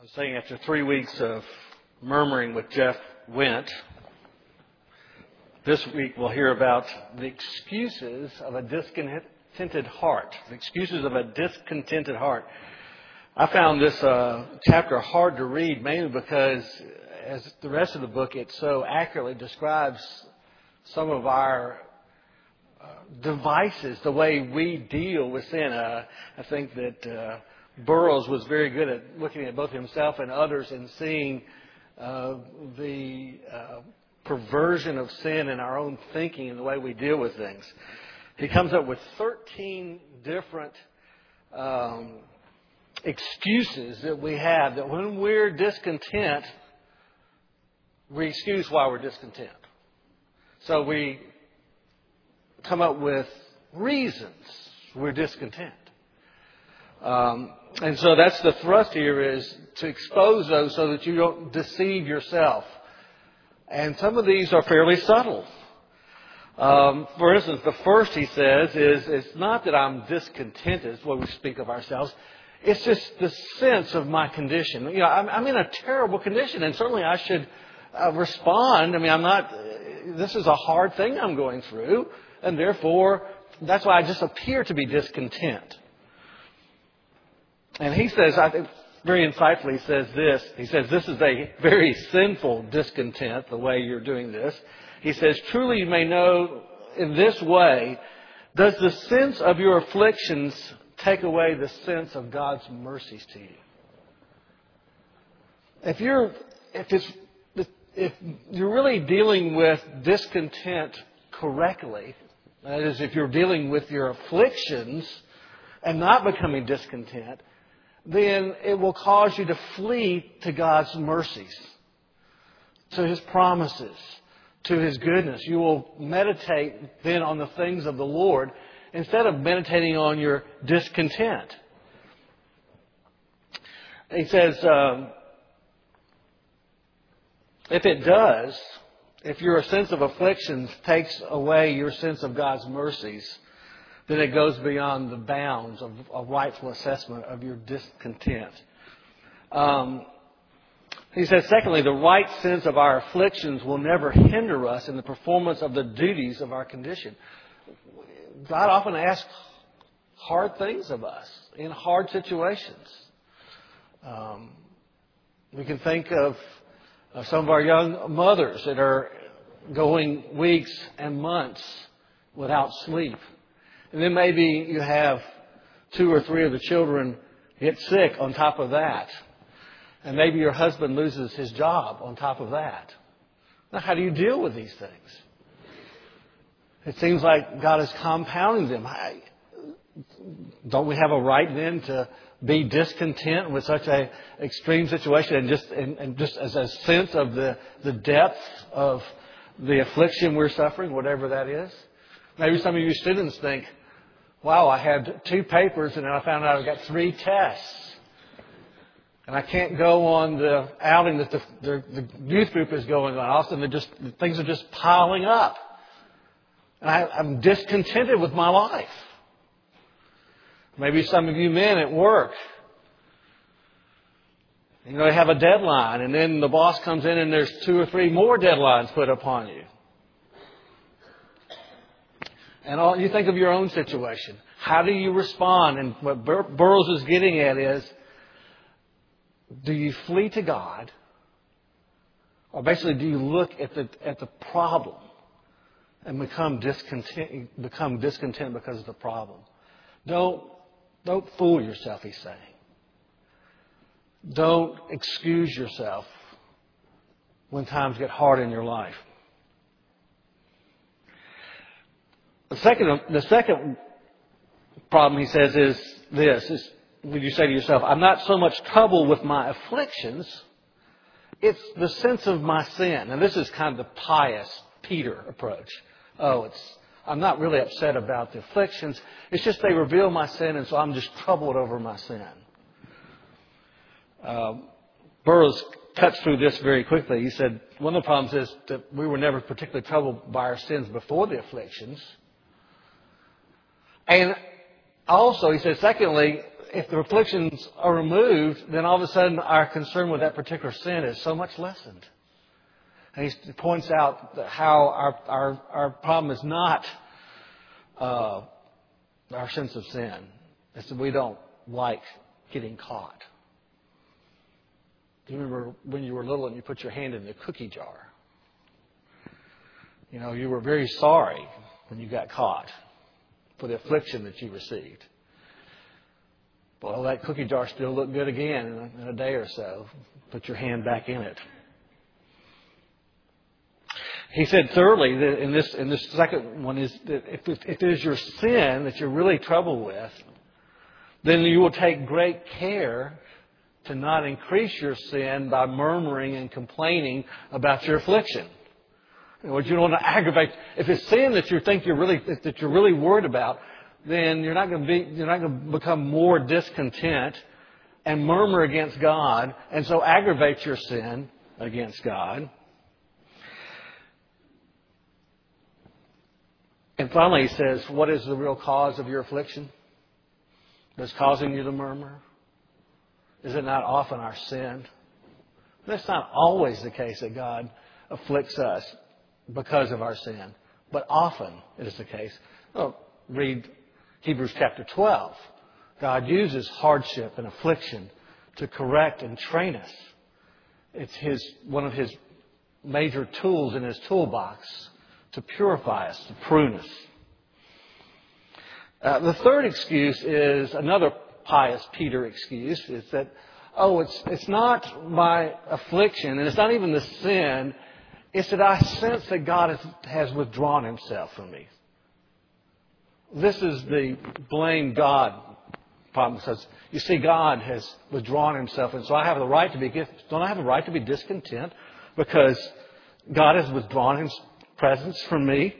I was saying after 3 weeks of murmuring with Jeff Went, this week we'll hear about the excuses of a discontented heart. The excuses of a discontented heart. I found this chapter hard to read, mainly because, as the rest of the book, it so accurately describes some of our devices, the way we deal with sin. I think that Burroughs was very good at looking at both himself and others and seeing the perversion of sin in our own thinking and the way we deal with things. He comes up with 13 different excuses that we have, that when we're discontent, we excuse why we're discontent. So we come up with reasons we're discontent. And so that's the thrust here, is to expose those so that you don't deceive yourself. And some of these are fairly subtle. For instance, the first he says is, it's not that I'm discontented, is what we speak of ourselves. It's just the sense of my condition. You know, I'm in a terrible condition, and certainly I should respond. I mean, this is a hard thing I'm going through, and therefore, that's why I just appear to be discontent. And he says, I think very insightfully, he says this. He says, this is a very sinful discontent, the way you're doing this. He says, truly you may know in this way, does the sense of your afflictions take away the sense of God's mercies to you? If you're really dealing with discontent correctly, that is, if you're dealing with your afflictions and not becoming discontent, then it will cause you to flee to God's mercies, to His promises, to His goodness. You will meditate then on the things of the Lord instead of meditating on your discontent. He says, if your sense of afflictions takes away your sense of God's mercies, then it goes beyond the bounds of a rightful assessment of your discontent. He says, secondly, the right sense of our afflictions will never hinder us in the performance of the duties of our condition. God often asks hard things of us in hard situations. We can think of some of our young mothers that are going weeks and months without sleep. And then maybe you have 2 or 3 of the children get sick on top of that. And maybe your husband loses his job on top of that. Now, how do you deal with these things? It seems like God is compounding them. Don't we have a right then to be discontent with such an extreme situation and just as a sense of the depth of the affliction we're suffering, whatever that is? Maybe some of you students think, wow, I had 2 papers and then I found out I got 3 tests. And I can't go on the outing that the youth group is going on. All of a sudden, things are just piling up. And I'm discontented with my life. Maybe some of you men at work, you know, they have a deadline, and then the boss comes in and there's 2 or 3 more deadlines put upon you. And you think of your own situation. How do you respond? And what Burroughs is getting at is, do you flee to God? Or basically, do you look at the problem and become discontent because of the problem? Don't fool yourself, he's saying. Don't excuse yourself when times get hard in your life. The second problem, he says, is this. Would you say to yourself, I'm not so much troubled with my afflictions, it's the sense of my sin. And this is kind of the pious Peter approach. I'm not really upset about the afflictions. It's just they reveal my sin, and so I'm just troubled over my sin. Burroughs cuts through this very quickly. He said, one of the problems is that we were never particularly troubled by our sins before the afflictions. And also, he says, secondly, if the afflictions are removed, then all of a sudden our concern with that particular sin is so much lessened. And he points out how our problem is not our sense of sin. It's that we don't like getting caught. Do you remember when you were little and you put your hand in the cookie jar? You know, you were very sorry when you got caught for the affliction that you received. Well, that cookie jar still looked good again in a day or so. Put your hand back in it. He said thirdly, that in this second one, is that if it is your sin that you're really troubled with, then you will take great care to not increase your sin by murmuring and complaining about your affliction. You don't want to aggravate. If it's sin that you think you're really worried about, then you're not going to become more discontent and murmur against God, and so aggravate your sin against God. And finally, he says, what is the real cause of your affliction that's causing you to murmur? Is it not often our sin? That's not always the case that God afflicts us because of our sin, but often it is the case. Well, read Hebrews chapter 12. God uses hardship and affliction to correct and train us. It's one of His major tools in His toolbox to purify us, to prune us. The third excuse is another pious Peter excuse. Is that, it's not my affliction, and it's not even the sin. It's that I sense that God has withdrawn Himself from me. This is the blame God problem. Says, you see, God has withdrawn Himself, and so I have the right to be. Don't I have the right to be discontent because God has withdrawn His presence from me?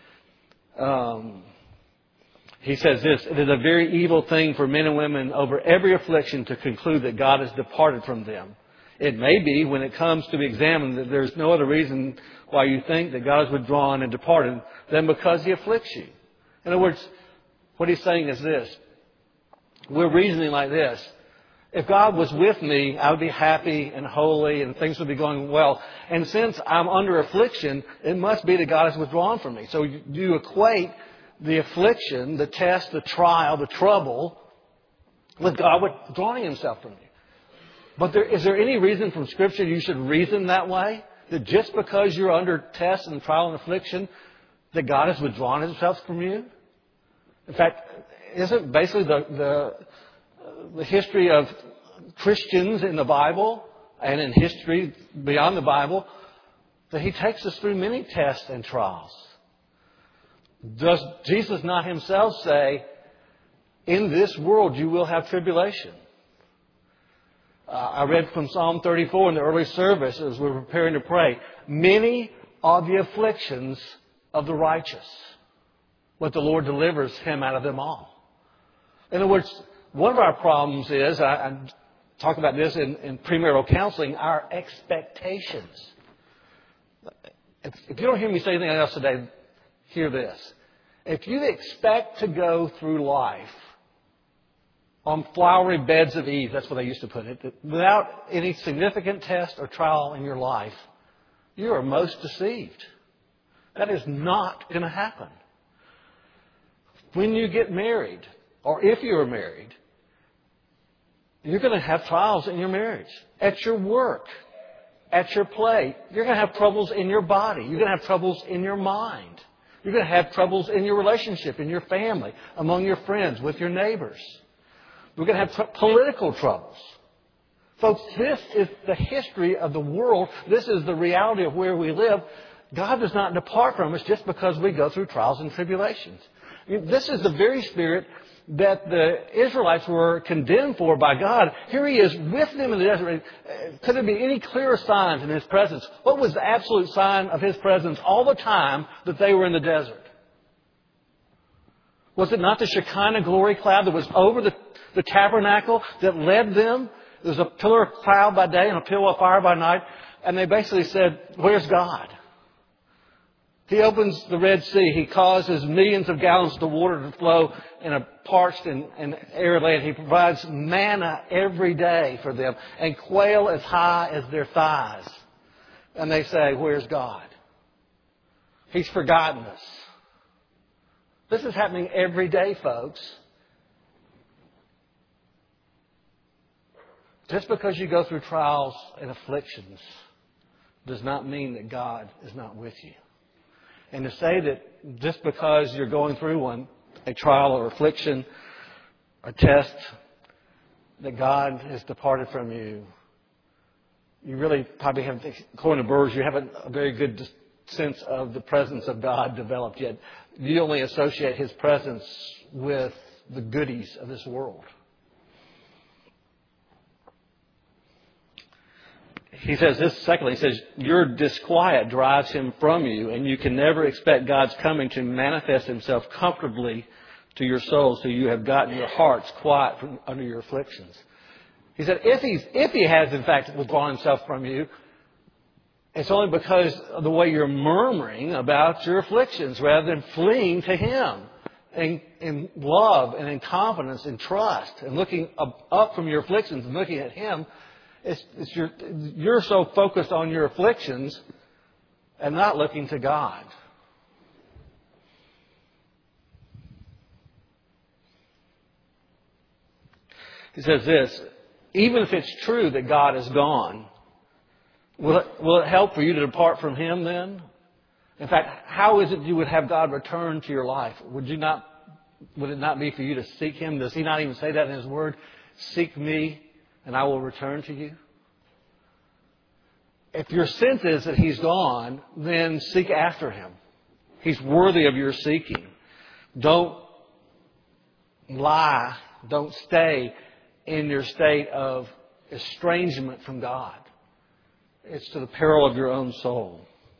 He says this: it is a very evil thing for men and women over every affliction to conclude that God has departed from them. It may be, when it comes to be examined, that there's no other reason why you think that God has withdrawn and departed than because He afflicts you. In other words, what he's saying is this: we're reasoning like this. If God was with me, I would be happy and holy and things would be going well. And since I'm under affliction, it must be that God has withdrawn from me. So you equate the affliction, the test, the trial, the trouble with God withdrawing Himself from you. But is there any reason from Scripture you should reason that way? That just because you're under test and trial and affliction, that God has withdrawn Himself from you? In fact, isn't basically the history of Christians in the Bible and in history beyond the Bible that He takes us through many tests and trials? Does Jesus not Himself say, in this world you will have tribulation? I read from Psalm 34 in the early service as we were preparing to pray. Many are the afflictions of the righteous, but the Lord delivers him out of them all. In other words, one of our problems is, I talk about this in premarital counseling, our expectations. If you don't hear me say anything else today, hear this. If you expect to go through life on flowery beds of ease, that's what they used to put it, without any significant test or trial in your life, you are most deceived. That is not going to happen. When you get married, or if you are married, you're going to have trials in your marriage, at your work, at your play. You're going to have troubles in your body. You're going to have troubles in your mind. You're going to have troubles in your relationship, in your family, among your friends, with your neighbors. We're going to have political troubles. Folks, this is the history of the world. This is the reality of where we live. God does not depart from us just because we go through trials and tribulations. This is the very spirit that the Israelites were condemned for by God. Here He is with them in the desert. Could there be any clearer signs in His presence? What was the absolute sign of His presence all the time that they were in the desert? Was it not the Shekinah glory cloud that was over the tabernacle that led them? There was a pillar of cloud by day and a pillar of fire by night. And they basically said, where's God? He opens the Red Sea. He causes millions of gallons of water to flow in a parched and arid land. He provides manna every day for them and quail as high as their thighs. And they say, where's God? He's forgotten us. This is happening every day, folks. Just because you go through trials and afflictions does not mean that God is not with you. And to say that just because you're going through one, a trial or affliction, a test, that God has departed from you, you really probably haven't, according to Burrs, you haven't a very good sense of the presence of God developed yet. You only associate His presence with the goodies of this world. He says this, secondly, he says, your disquiet drives Him from you, and you can never expect God's coming to manifest Himself comfortably to your soul, so you have gotten your hearts quiet from under your afflictions. He said, if He has, in fact, withdrawn Himself from you, it's only because of the way you're murmuring about your afflictions rather than fleeing to Him in love and in confidence and trust and looking up from your afflictions and looking at Him. You're so focused on your afflictions and not looking to God. He says this, even if it's true that God is gone, will it help for you to depart from Him then? In fact, how is it you would have God return to your life? Would it not be for you to seek Him? Does He not even say that in His Word? Seek me and I will return to you. If your sense is that He's gone, then seek after Him. He's worthy of your seeking. Don't lie. Don't stay in your state of estrangement from God. It's to the peril of your own soul.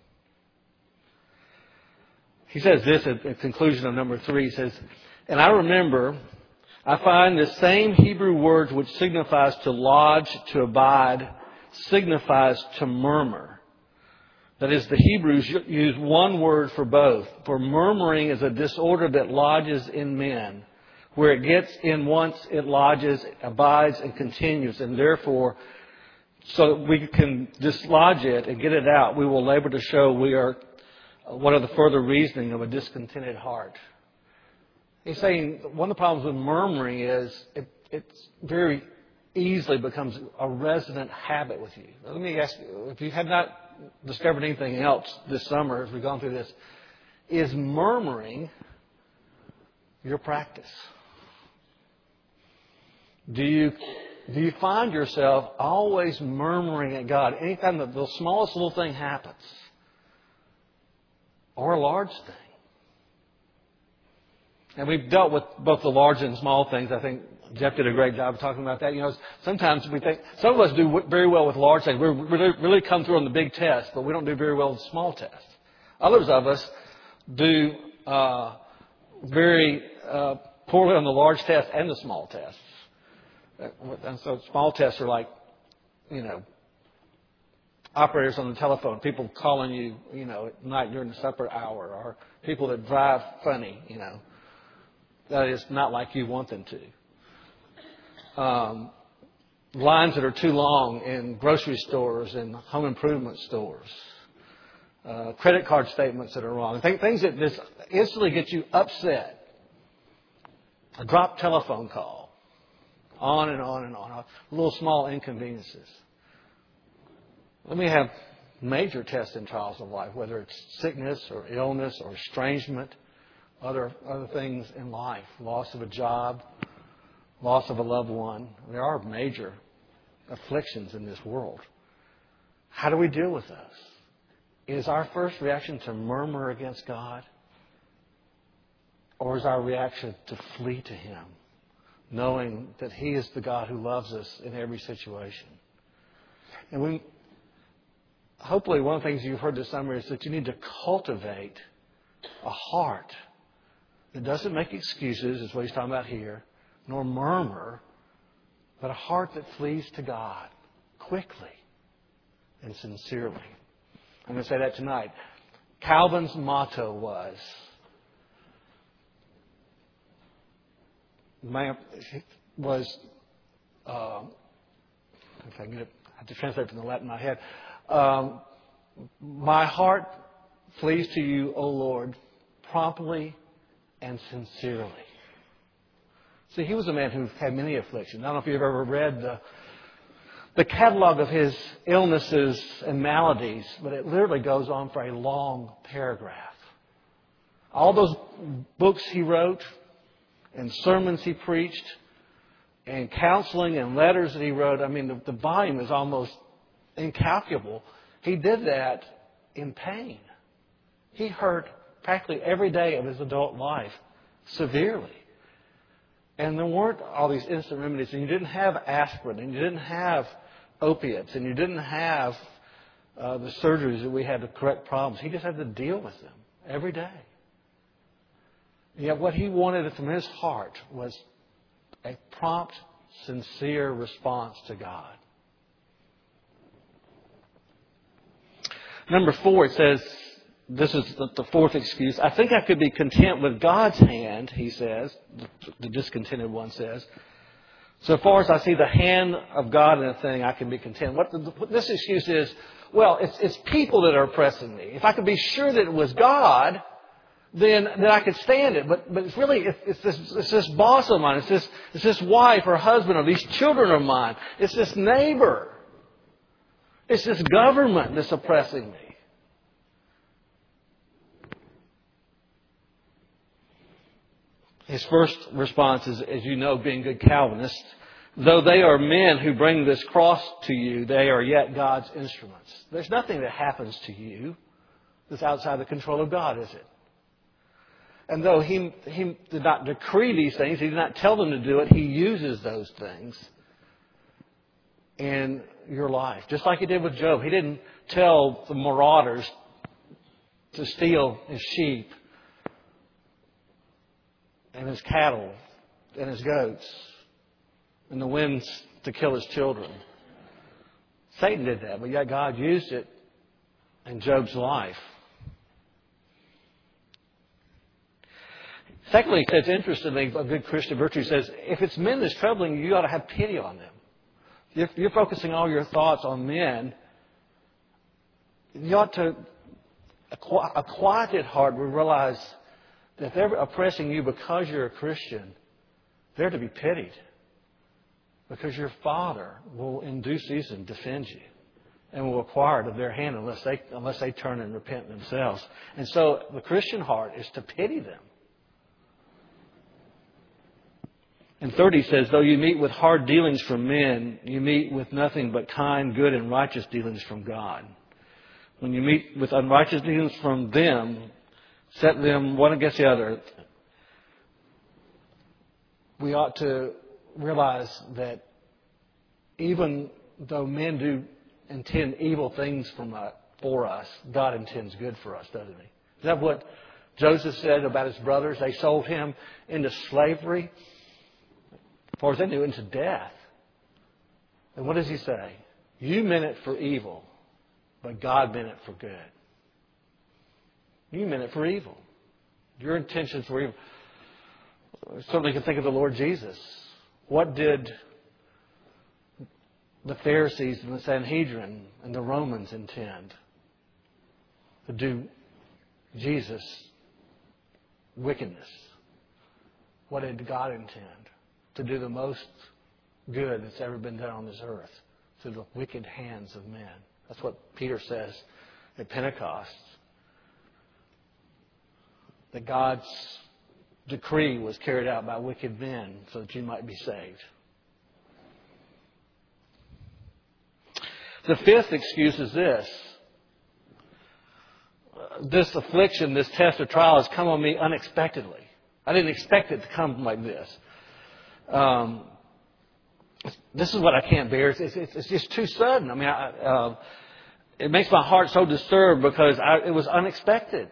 He says this at the conclusion of number 3. He says, and I remember, I find the same Hebrew word which signifies to lodge, to abide, signifies to murmur. That is, the Hebrews use one word for both. For murmuring is a disorder that lodges in men. Where it gets in once, it lodges, abides, and continues. And therefore, so that we can dislodge it and get it out, we will labor to show we are one of the further reasoning of a discontented heart. He's saying one of the problems with murmuring is it very easily becomes a resident habit with you. Let me ask you, if you have not discovered anything else this summer as we've gone through this, is murmuring your practice? Do you find yourself always murmuring at God anytime that the smallest little thing happens? Or a large thing? And we've dealt with both the large and small things. I think Jeff did a great job of talking about that. You know, sometimes we think, some of us do very well with large things. We really come through on the big test, but we don't do very well with small tests. Others of us do very poorly on the large test and the small tests. And so small tests are like, operators on the telephone, people calling you, at night during the supper hour, or people that drive funny, that is not like you want them to. Lines that are too long in grocery stores and home improvement stores. Credit card statements that are wrong. Things that just instantly get you upset. A dropped telephone call. On and on and on. Little small inconveniences. Let me have major tests and trials of life, whether it's sickness or illness or estrangement, other things in life, loss of a job, loss of a loved one. There are major afflictions in this world. How do we deal with those? Is our first reaction to murmur against God? Or is our reaction to flee to Him, knowing that He is the God who loves us in every situation? And hopefully one of the things you've heard this summer is that you need to cultivate a heart that doesn't make excuses, is what he's talking about here, nor murmur, but a heart that flees to God quickly and sincerely. I'm going to say that tonight. Calvin's motto if I can get it, I have to translate from the Latin in my head. My heart flees to you, O Lord, promptly and sincerely. See, he was a man who had many afflictions. I don't know if you've ever read the catalog of his illnesses and maladies, but it literally goes on for a long paragraph. All those books he wrote and sermons he preached and counseling and letters that he wrote, I mean, the volume is almost incalculable. He did that in pain. He hurt practically every day of his adult life severely. And there weren't all these instant remedies. And you didn't have aspirin, and you didn't have opiates, and you didn't have the surgeries that we had to correct problems. He just had to deal with them every day. And yet what he wanted from his heart was a prompt, sincere response to God. Number 4, it says, this is the fourth excuse. I think I could be content with God's hand, he says. The discontented one says. So far as I see the hand of God in a thing, I can be content. What this excuse is, well, it's people that are oppressing me. If I could be sure that it was God, then I could stand it. But it's really, it's this boss of mine. It's this wife or husband or these children of mine. It's this neighbor. It's this government that's oppressing me. His first response is, as you know, being good Calvinist, though they are men who bring this cross to you, they are yet God's instruments. There's nothing that happens to you that's outside the control of God, is it? And though He did not decree these things, He did not tell them to do it, He uses those things in your life. Just like He did with Job. He didn't tell the marauders to steal his sheep and his cattle and his goats and the winds to kill his children. Satan did that, but yet God used it in Job's life. Secondly, it's interestingly, a good Christian virtue says, if it's men that's troubling you, you ought to have pity on them. If you're focusing all your thoughts on men, you ought to, a quieted heart will realize that if they're oppressing you because you're a Christian, they're to be pitied. Because your Father will in due season defend you and will require it of their hand unless they turn and repent themselves. And so the Christian heart is to pity them. And 30 says, though you meet with hard dealings from men, you meet with nothing but kind, good, and righteous dealings from God. When you meet with unrighteous dealings from them, set them one against the other. We ought to realize that even though men do intend evil things for us, God intends good for us, doesn't He? Is that what Joseph said about his brothers? They sold him into slavery, as far as they knew, into death. And what does he say? You meant it for evil, but God meant it for good. You meant it for evil. Your intentions were evil. Certainly you can think of the Lord Jesus. What did the Pharisees and the Sanhedrin and the Romans intend? To do Jesus wickedness. What did God intend? To do the most good that's ever been done on this earth through the wicked hands of men. That's what Peter says at Pentecost. That God's decree was carried out by wicked men so that you might be saved. The fifth excuse is this. This affliction, this test or trial has come on me unexpectedly. I didn't expect it to come like this. This is what I can't bear. It's just too sudden. I mean, it makes my heart so disturbed because it was unexpected.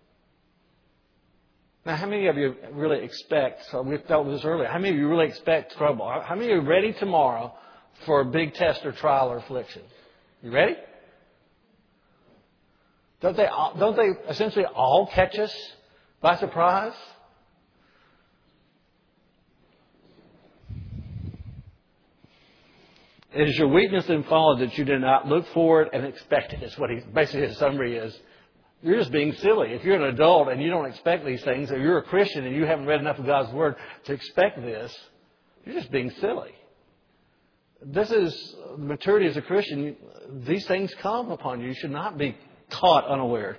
Now, how many of you really expect, so we dealt with this earlier, how many of you really expect trouble? How many of you are ready tomorrow for a big test or trial or affliction? You ready? Don't they essentially all catch us by surprise? It is your weakness and folly that you did not look for it and expect it. Is what basically his summary is. You're just being silly. If you're an adult and you don't expect these things, or you're a Christian and you haven't read enough of God's Word to expect this, you're just being silly. This is maturity as a Christian. These things come upon you. You should not be caught unaware.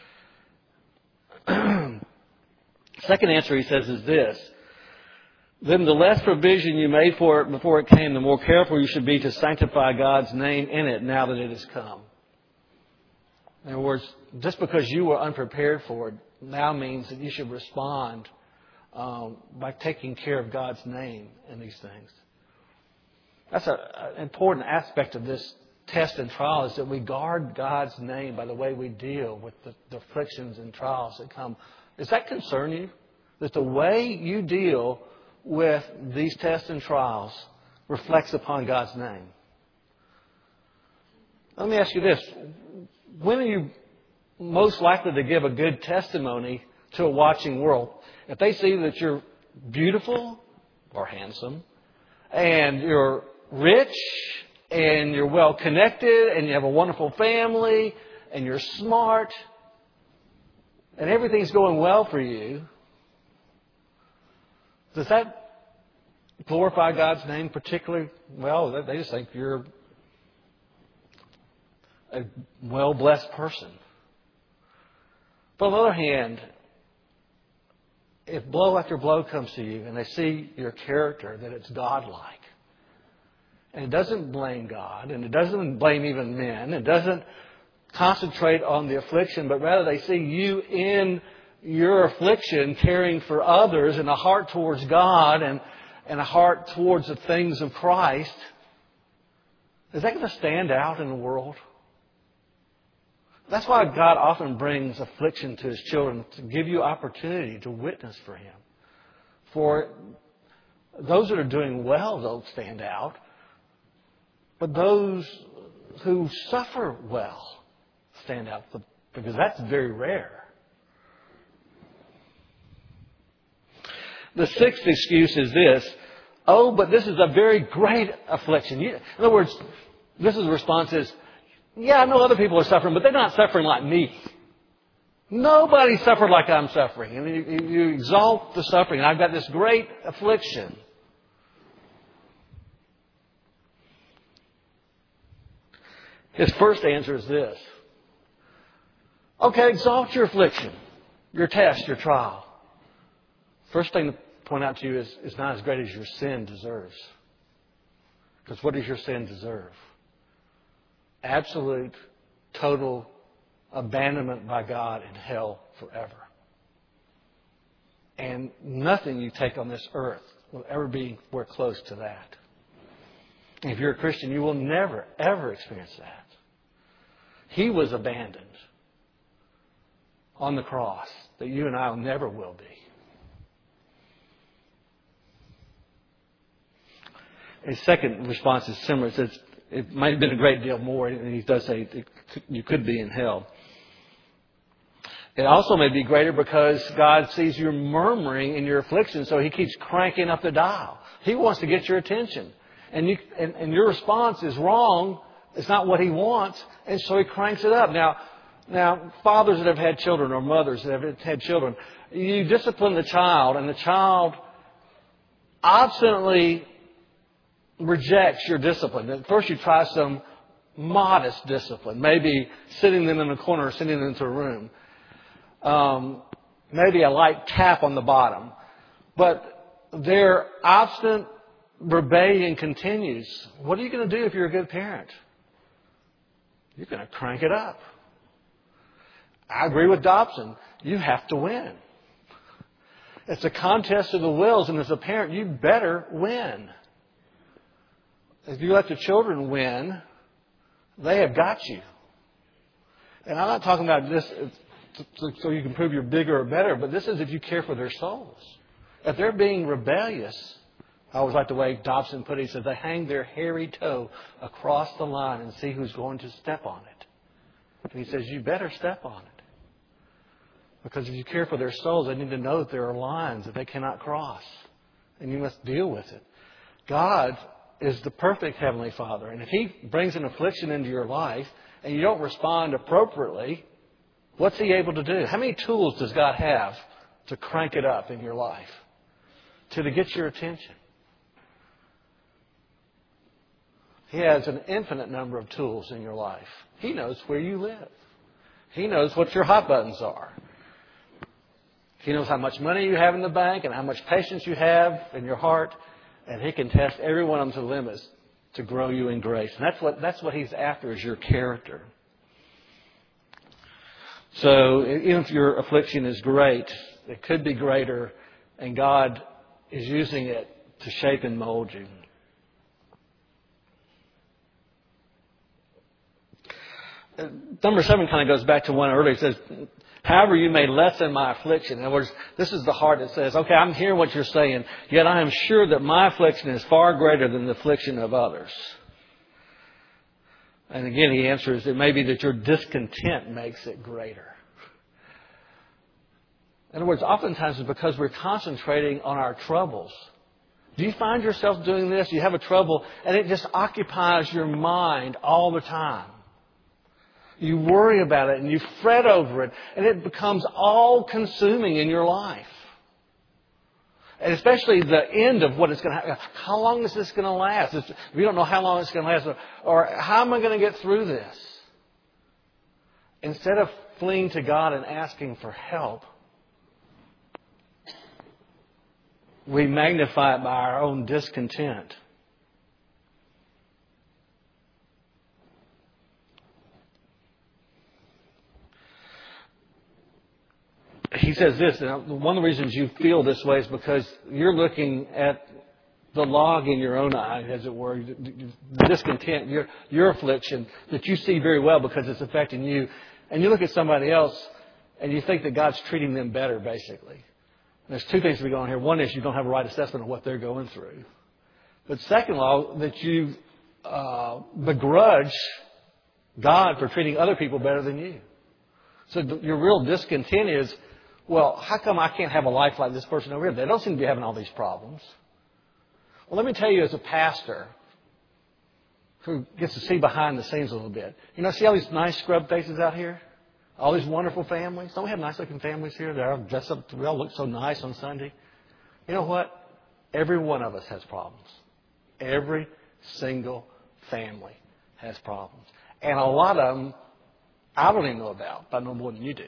Second answer, he says, is this. Then the less provision you made for it before it came, the more careful you should be to sanctify God's name in it now that it has come. In other words, just because you were unprepared for it now means that you should respond by taking care of God's name in these things. That's an important aspect of this test and trial, is that we guard God's name by the way we deal with the afflictions and trials that come. Does that concern you? That the way you deal with these tests and trials reflects upon God's name? Let me ask you this. When are you most likely to give a good testimony to a watching world? If they see that you're beautiful or handsome, and you're rich, and you're well connected, and you have a wonderful family, and you're smart, and everything's going well for you, does that glorify God's name particularly? Well, they just think you're a well-blessed person. But on the other hand, if blow after blow comes to you and they see your character, that it's godlike, and it doesn't blame God, and it doesn't blame even men, it doesn't concentrate on the affliction, but rather they see you in your affliction caring for others, and a heart towards God and a heart towards the things of Christ, is that going to stand out in the world? That's why God often brings affliction to His children, to give you opportunity to witness for Him. For those that are doing well don't stand out, but those who suffer well stand out, because that's very rare. The sixth excuse is this. Oh, but this is a very great affliction. In other words, this is the response is, yeah, I know other people are suffering, but they're not suffering like me. Nobody suffered like I'm suffering. And you exalt the suffering. I've got this great affliction. His first answer is this. Okay, exalt your affliction, your test, your trial. First thing to point out to you is it's not as great as your sin deserves. Because what does your sin deserve? Absolute, total abandonment by God in hell forever. And nothing you take on this earth will ever be anywhere close to that. And if you're a Christian, you will never, ever experience that. He was abandoned on the cross that you and I never will be. His second response is similar. It says it might have been a great deal more, and he does say you could be in hell. It also may be greater because God sees you murmuring in your affliction, so He keeps cranking up the dial. He wants to get your attention. And your response is wrong. It's not what He wants, and so He cranks it up. Now, fathers that have had children or mothers that have had children, you discipline the child, and the child obstinately rejects your discipline. At first you try some modest discipline, maybe sitting them in a corner or sending them into a room. Maybe a light tap on the bottom. But their obstinate rebellion continues. What are you going to do if you're a good parent? You're going to crank it up. I agree with Dobson. You have to win. It's a contest of the wills, and as a parent, you better win. If you let the children win, they have got you. And I'm not talking about this so you can prove you're bigger or better, but this is if you care for their souls. If they're being rebellious, I always like the way Dobson put it. He said, they hang their hairy toe across the line and see who's going to step on it. And He says, you better step on it. Because if you care for their souls, they need to know that there are lines that they cannot cross. And you must deal with it. God is the perfect Heavenly Father. And if He brings an affliction into your life and you don't respond appropriately, what's He able to do? How many tools does God have to crank it up in your life? To get your attention? He has an infinite number of tools in your life. He knows where you live. He knows what your hot buttons are. He knows how much money you have in the bank and how much patience you have in your heart. And He can test every one of them to the limits to grow you in grace. And that's what He's after, is your character. So even if your affliction is great, it could be greater, and God is using it to shape and mold you. Number 7 kind of goes back to one earlier. It says, however you may lessen my affliction. In other words, this is the heart that says, okay, I'm hearing what you're saying, yet I am sure that my affliction is far greater than the affliction of others. And again, he answers, it may be that your discontent makes it greater. In other words, oftentimes it's because we're concentrating on our troubles. Do you find yourself doing this? You have a trouble and it just occupies your mind all the time. You worry about it and you fret over it, and it becomes all-consuming in your life. And especially the end of what it's going to happen. How long is this going to last? We don't know how long it's going to last. Or how am I going to get through this? Instead of fleeing to God and asking for help, we magnify it by our own discontent. He says this, and one of the reasons you feel this way is because you're looking at the log in your own eye, as it were, the discontent, your affliction that you see very well because it's affecting you. And you look at somebody else and you think that God's treating them better, basically. And there's two things we go on here. One is you don't have a right assessment of what they're going through. But second of all, that you begrudge God for treating other people better than you. So your real discontent is, well, how come I can't have a life like this person over here? They don't seem to be having all these problems. Well, let me tell you, as a pastor who gets to see behind the scenes a little bit. You know, see all these nice scrub faces out here? All these wonderful families? Don't we have nice-looking families here? They're all dressed up. We all look so nice on Sunday. You know what? Every one of us has problems. Every single family has problems. And a lot of them I don't even know about, but I know more than you do.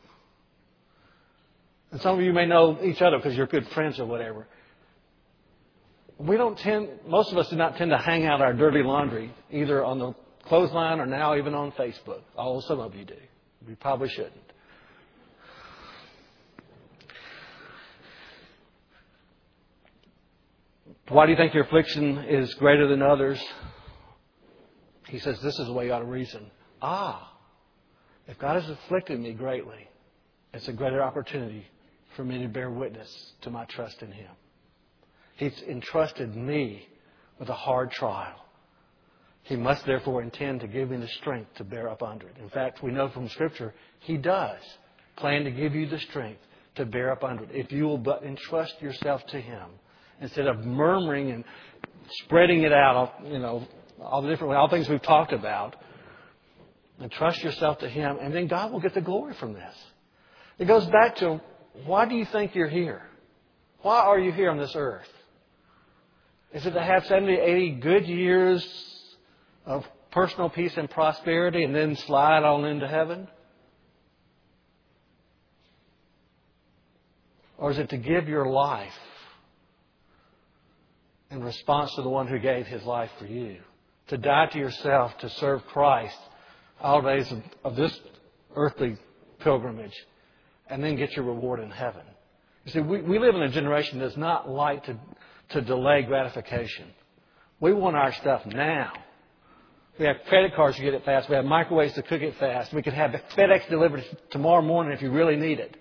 And some of you may know each other because you're good friends or whatever. Most of us do not tend to hang out our dirty laundry, either on the clothesline or now even on Facebook. Although some of you do. You probably shouldn't. Why do you think your affliction is greater than others? He says this is the way you ought to reason. If God has afflicted me greatly, it's a greater opportunity for me to bear witness to my trust in Him. He's entrusted me with a hard trial. He must therefore intend to give me the strength to bear up under it. In fact, we know from Scripture, He does plan to give you the strength to bear up under it. If you will but entrust yourself to Him, instead of murmuring and spreading it out, all things we've talked about, and trust yourself to Him, and then God will get the glory from this. It goes back to, why do you think you're here? Why are you here on this earth? Is it to have 70, 80 good years of personal peace and prosperity and then slide on into heaven? Or is it to give your life in response to the one who gave His life for you? To die to yourself, to serve Christ all days of this earthly pilgrimage, and then get your reward in heaven. You see, we live in a generation that does not like to delay gratification. We want our stuff now. We have credit cards to get it fast. We have microwaves to cook it fast. We can have FedEx delivered tomorrow morning if you really need it.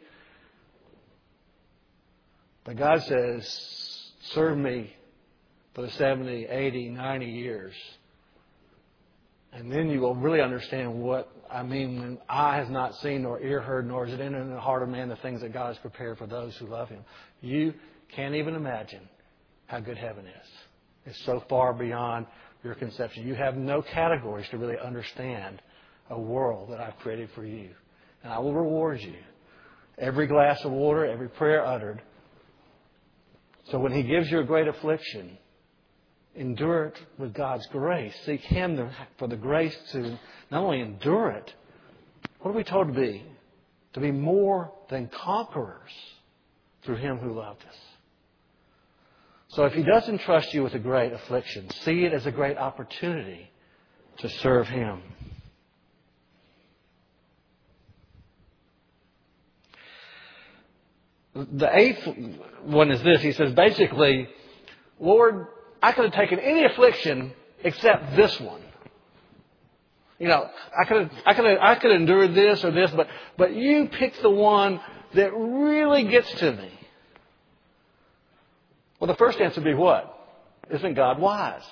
But God says, serve me for the 70, 80, 90 years. And then you will really understand what I mean when eye has not seen nor ear heard, nor is it entered in the heart of man the things that God has prepared for those who love Him. You can't even imagine how good heaven is. It's so far beyond your conception. You have no categories to really understand a world that I've created for you. And I will reward you. Every glass of water, every prayer uttered. So when He gives you a great affliction, endure it with God's grace. Seek Him for the grace to not only endure it, what are we told to be? To be more than conquerors through Him who loved us. So if He does entrust you with a great affliction, see it as a great opportunity to serve Him. The eighth one is this. He says, basically, Lord, I could have taken any affliction except this one. You know, I could have endured this or this, but you picked the one that really gets to me. Well, the first answer would be what? Isn't God wise?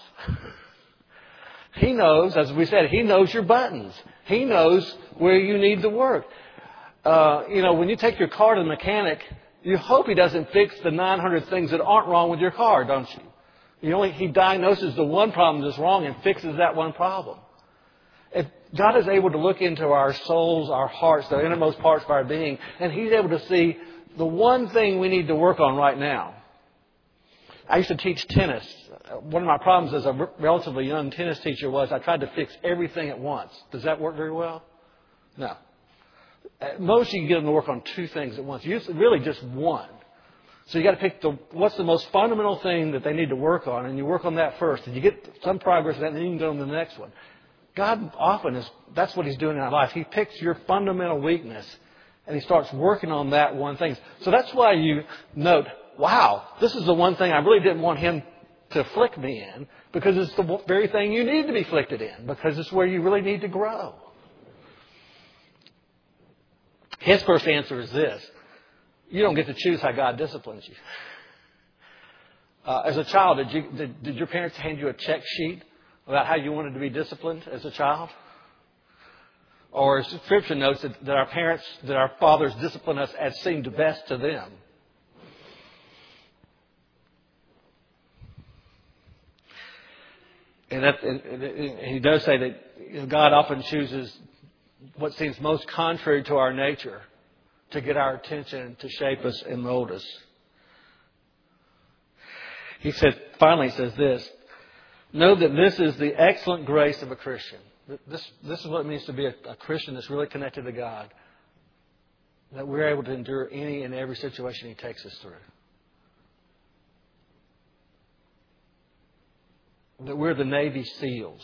He knows, as we said, He knows your buttons. He knows where you need the work. When you take your car to the mechanic, you hope he doesn't fix the 900 things that aren't wrong with your car, don't you? He diagnoses the one problem that's wrong and fixes that one problem. If God is able to look into our souls, our hearts, the innermost parts of our being, and He's able to see the one thing we need to work on right now. I used to teach tennis. One of my problems as a relatively young tennis teacher was I tried to fix everything at once. Does that work very well? No. At most, you can get them to work on two things at once. Usually, really just one. So you got to pick what's the most fundamental thing that they need to work on, and you work on that first, and you get some progress in that, and then you can go on to the next one. God often that's what He's doing in our life. He picks your fundamental weakness, and He starts working on that one thing. So that's why you note, wow, this is the one thing I really didn't want Him to afflict me in, because it's the very thing you need to be afflicted in, because it's where you really need to grow. His first answer is this. You don't get to choose how God disciplines you. As a child, did your parents hand you a check sheet about how you wanted to be disciplined as a child? Or as Scripture notes that our fathers discipline us as seemed best to them. And He does say that God often chooses what seems most contrary to our nature to get our attention, to shape us and mold us. Finally says this, know that this is the excellent grace of a Christian. This is what it means to be a Christian that's really connected to God. That we're able to endure any and every situation He takes us through. That we're the Navy SEALs.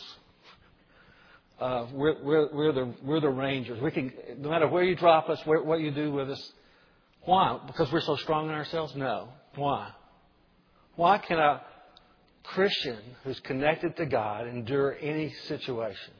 We're the Rangers. We can, no matter where you drop us, what you do with us. Why? Because we're so strong in ourselves? No. Why? Why can a Christian who's connected to God endure any situation?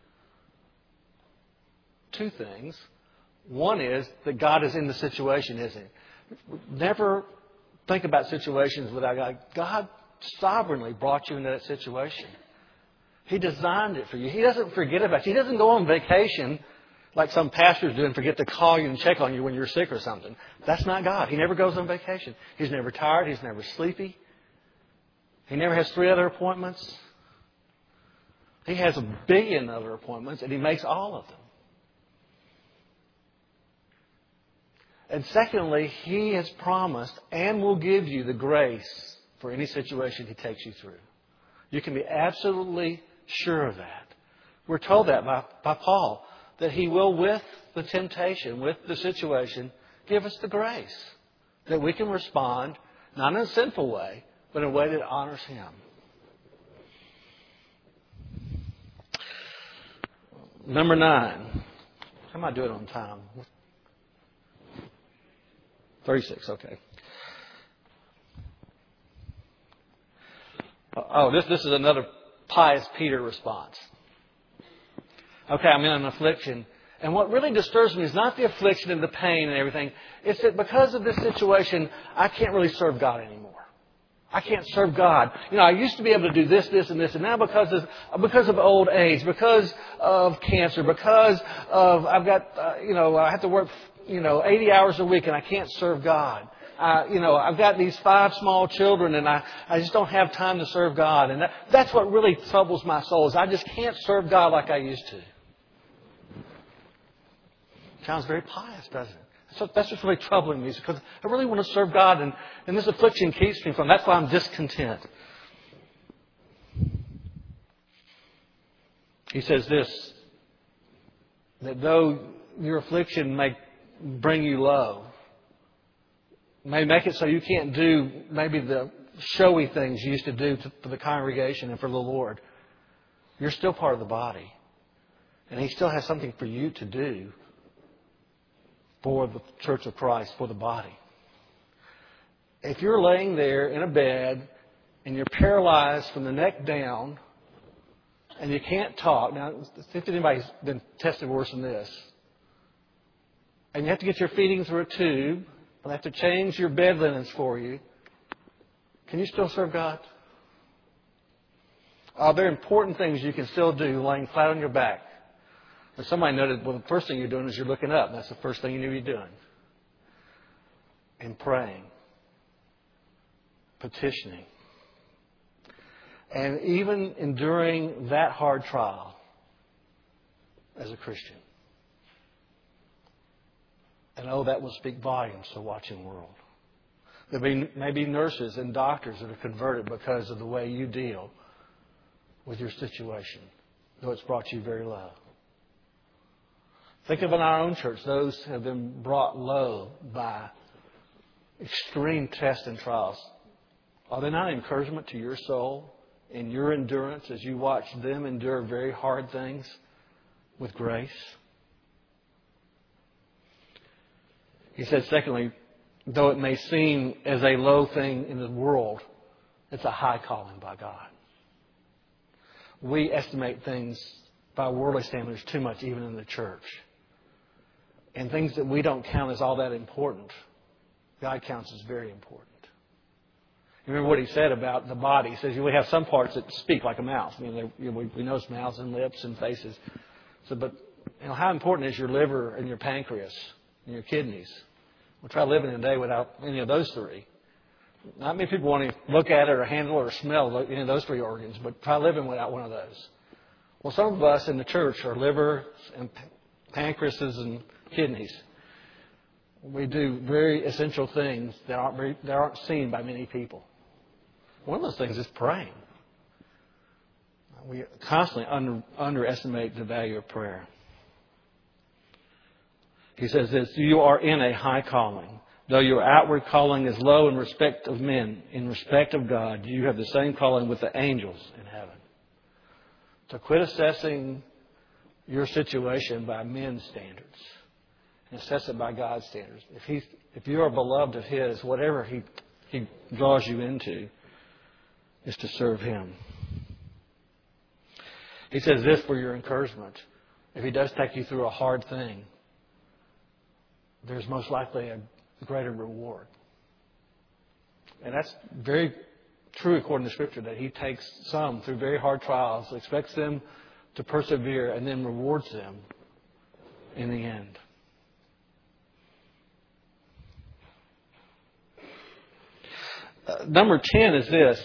Two things. One is that God is in the situation, isn't He? Never think about situations without God. God sovereignly brought you into that situation. He designed it for you. He doesn't forget about you. He doesn't go on vacation like some pastors do and forget to call you and check on you when you're sick or something. That's not God. He never goes on vacation. He's never tired. He's never sleepy. He never has 3 other appointments. He has 1 billion other appointments, and He makes all of them. And secondly, He has promised and will give you the grace for any situation He takes you through. You can be absolutely sure of that. We're told that by Paul, that He will, with the temptation, with the situation, give us the grace that we can respond, not in a sinful way, but in a way that honors Him. Number 9. How am I doing on time? 36, okay. Oh, this is another pious Peter response. Okay, I'm in an affliction. And what really disturbs me is not the affliction and the pain and everything. It's that because of this situation, I can't really serve God anymore. I can't serve God. I used to be able to do this, this, and this, and now because of old age, because of cancer, because of I've got I have to work 80 hours a week and I can't serve God. I've got these 5 small children and I just don't have time to serve God. And that's what really troubles my soul is I just can't serve God like I used to. Sounds very pious, doesn't it? So that's what's really troubling me, is because I really want to serve God, and this affliction keeps me from. That's why I'm discontent. He says this, that though your affliction may bring you low, may make it so you can't do maybe the showy things you used to do for the congregation and for the Lord, you're still part of the body. And He still has something for you to do for the Church of Christ, for the body. If you're laying there in a bed and you're paralyzed from the neck down and you can't talk, now, if anybody's been tested worse than this, and you have to get your feeding through a tube, and they have to change your bed linens for you, can you still serve God? There are important things you can still do laying flat on your back. And somebody noted, well, the first thing you're doing is you're looking up. That's the first thing you need to be doing. And praying. Petitioning. And even enduring that hard trial as a Christian. And that will speak volumes to a watching world. There may be nurses and doctors that are converted because of the way you deal with your situation, though it's brought you very low. Think of in our own church, those who have been brought low by extreme tests and trials. Are they not an encouragement to your soul and your endurance as you watch them endure very hard things with grace? He said, secondly, though it may seem as a low thing in the world, it's a high calling by God. We estimate things by worldly standards too much, even in the church. And things that we don't count as all that important, God counts as very important. You remember what He said about the body? He says we have some parts that speak like a mouth. We know mouths and lips and faces. So, but how important is your liver and your pancreas and your kidneys? We'll try living a day without any of those 3. Not many people want to look at it or handle or smell any of those 3 organs, but try living without one of those. Well, some of us in the church are livers and pancreases and kidneys. We do very essential things that aren't seen by many people. One of those things is praying. We constantly underestimate the value of prayer. He says this, you are in a high calling. Though your outward calling is low in respect of men, in respect of God, you have the same calling with the angels in heaven. So quit assessing your situation by men's standards and assess it by God's standards. If you are beloved of His, whatever He draws you into is to serve Him. He says this for your encouragement. If He does take you through a hard thing, there's most likely a greater reward. And that's very true according to Scripture, that He takes some through very hard trials, expects them to persevere, and then rewards them in the end. Number 10 is this.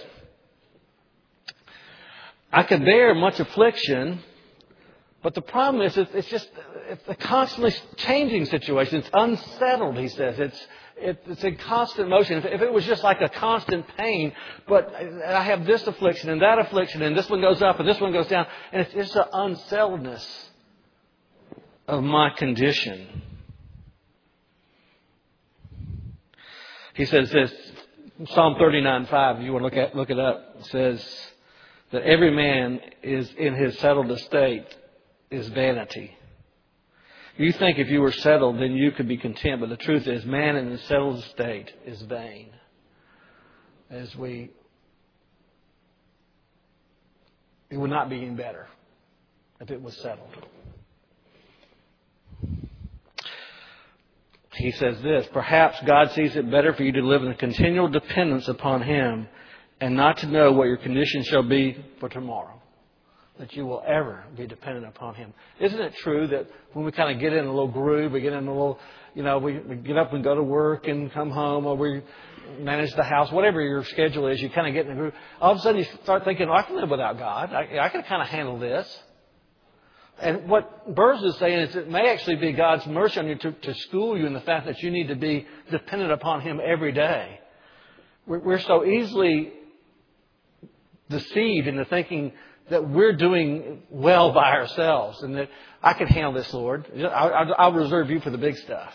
I can bear much affliction, but the problem is it's a constantly changing situation. It's unsettled, he says. It's in constant motion. If it was just like a constant pain, but I have this affliction and that affliction, and this one goes up and this one goes down, and it's just the unsettledness of my condition. He says this, Psalm 39:5, if you want to look it up, it says that every man is in his settled estate is vanity. You think if you were settled, then you could be content. But the truth is, man in his settled state is vain. It would not be any better if it was settled. He says this, perhaps God sees it better for you to live in a continual dependence upon Him and not to know what your condition shall be for tomorrow, that you will ever be dependent upon Him. Isn't it true that when we kind of get in a little groove, we get in a little, we get up and go to work and come home, or we manage the house, whatever your schedule is, you kind of get in the groove. All of a sudden you start thinking, I can live without God. I can kind of handle this. And what Burrs is saying is it may actually be God's mercy on you to school you in the fact that you need to be dependent upon Him every day. We're so easily deceived into thinking that we're doing well by ourselves and that I can handle this, Lord. I'll reserve you for the big stuff.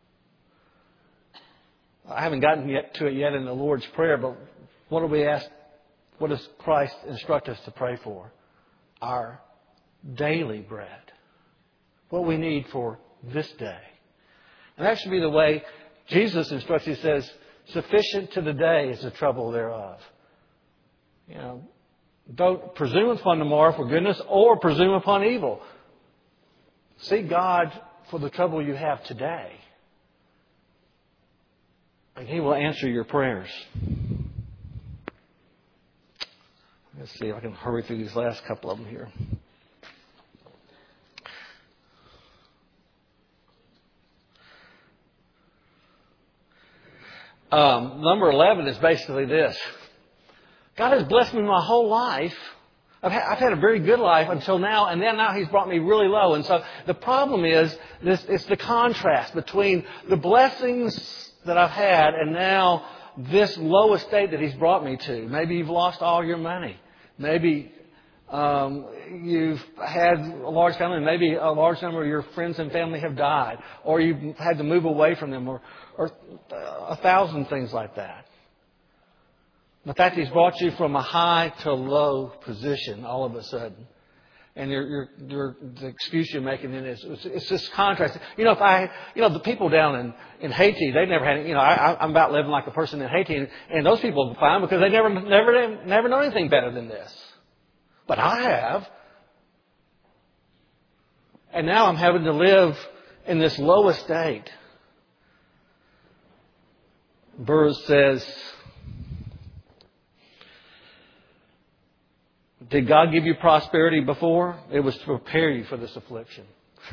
I haven't gotten to it yet in the Lord's Prayer, but what do we ask? What does Christ instruct us to pray for? Our daily bread. What we need for this day. And that should be the way Jesus instructs. He says, sufficient to the day is the trouble thereof. Don't presume upon tomorrow for goodness or presume upon evil. Seek God for the trouble you have today. And He will answer your prayers. Let's see if I can hurry through these last couple of them here. Number 11 is basically this. God has blessed me my whole life. I've had a very good life until now, and then now He's brought me really low. And so the problem is it's the contrast between the blessings that I've had and now this low estate that He's brought me to. Maybe you've lost all your money. Maybe you've had a large family, and maybe a large number of your friends and family have died, or you've had to move away from them, or 1,000 things like that. The fact He's brought you from a high to low position all of a sudden. And the excuse you're making then is it's this contrast. The people down in Haiti, they've never had, I'm about living like a person in Haiti, and those people are fine because they never know anything better than this. But I have. And now I'm having to live in this low estate. Burrs says, did God give you prosperity before? It was to prepare you for this affliction.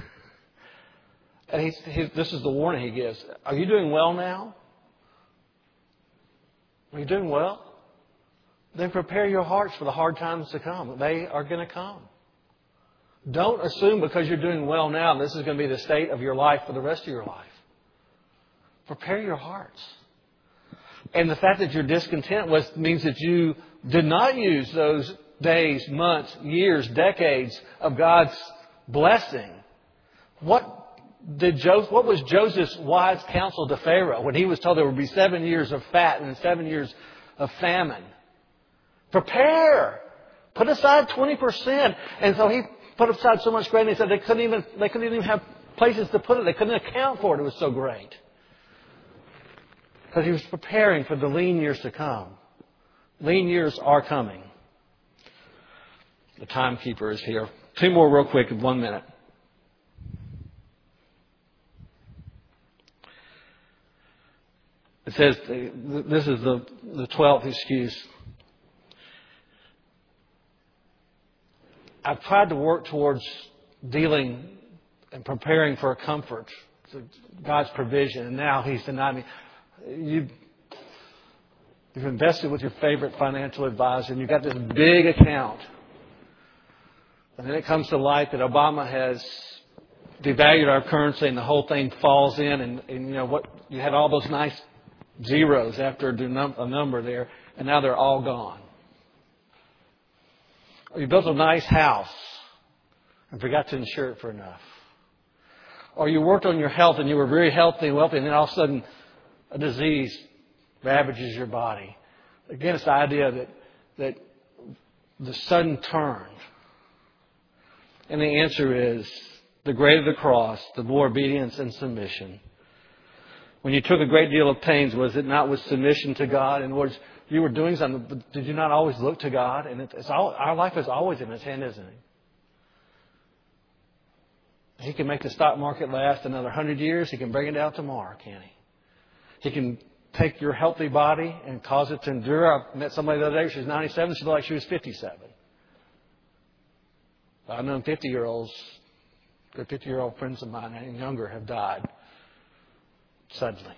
And this is the warning He gives. Are you doing well now? Are you doing well? Then prepare your hearts for the hard times to come. They are going to come. Don't assume because you're doing well now, this is going to be the state of your life for the rest of your life. Prepare your hearts. And the fact that you're discontent means that you did not use those days, months, years, decades of God's blessing. What was Joseph's wise counsel to Pharaoh when he was told there would be 7 years of fat and 7 years of famine? Prepare. Put aside 20%. And so he put aside so much grain, he said they couldn't even have places to put it. They couldn't account for it. It was so great. Because he was preparing for the lean years to come. Lean years are coming. The timekeeper is here. 2 more real quick in 1 minute. It says, this is the 12th excuse. I've tried to work towards dealing and preparing for a comfort, God's provision, and now He's denied me. You've invested with your favorite financial advisor, and you've got this big account. And then it comes to light that Obama has devalued our currency, and the whole thing falls in. And what you had all those nice zeros after a number there, and now they're all gone. Or you built a nice house and forgot to insure it for enough. Or you worked on your health and you were very healthy and wealthy, and then all of a sudden a disease ravages your body. Again, it's the idea that the sudden turn. And the answer is, the greater the cross, the more obedience and submission. When you took a great deal of pains, was it not with submission to God? In other words, you were doing something, but did you not always look to God? And our life is always in His hand, isn't it? He can make the stock market last another 100 years. He can bring it down tomorrow, can't He? He can take your healthy body and cause it to endure. I met somebody the other day, she was 97, she looked like she was 57. I've known 50-year-olds, good 50-year-old friends of mine and younger have died suddenly.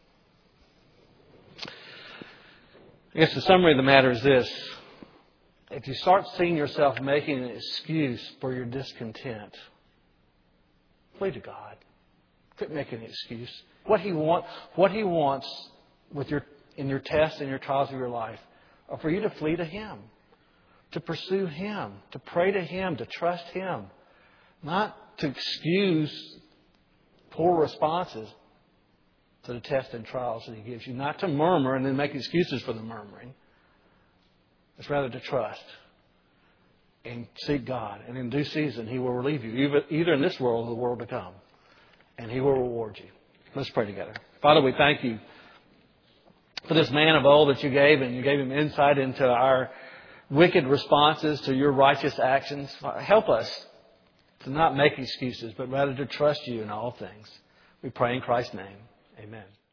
I guess the summary of the matter is this. If you start seeing yourself making an excuse for your discontent, flee to God. Quit making an excuse. What He wants in your tests and your trials of your life are for you to flee to Him, to pursue Him, to pray to Him, to trust Him, not to excuse poor responses to the tests and trials that He gives you, not to murmur and then make excuses for the murmuring. It's rather to trust and seek God. And in due season, He will relieve you, either in this world or the world to come. And He will reward you. Let's pray together. Father, we thank You for this man of old that You gave, and You gave him insight into our wicked responses to Your righteous actions. Help us to not make excuses, but rather to trust You in all things. We pray in Christ's name. Amen.